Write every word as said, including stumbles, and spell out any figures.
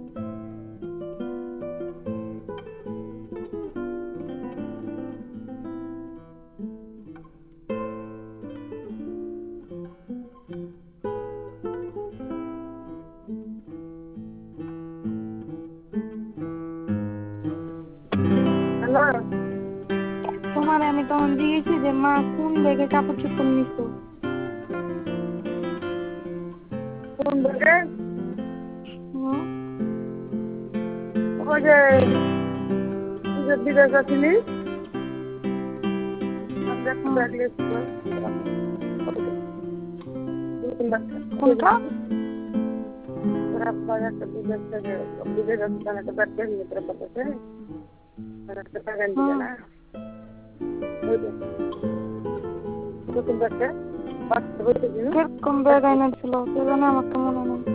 Hello, তোমার আমি তখন জিজ্ঞেসি যে মা কোন ব্যাগে কাপড় চোপড় নিছো? কোন ব্যাগে? হুম ওই যে তুই যে বিদেশ যাচ্ছিলি একটা হুম ব্যাগ লিস্ট নতুন ব্যাগটা কোনটা? তোর আব্বা একটা বিদেশ থেকে বিদেশ যাচ্ছে একটা ব্যাগ কিনে নিয়ে তোর আব্বার কাছে একটা ব্যাগ এনে দিবে হুম না ওই যে নতুন ব্যাগটা বাচ্চা বইতে দিন কিরকম ব্যাগ এনে দিছিল কে জানে, আমার তো মনে নেই।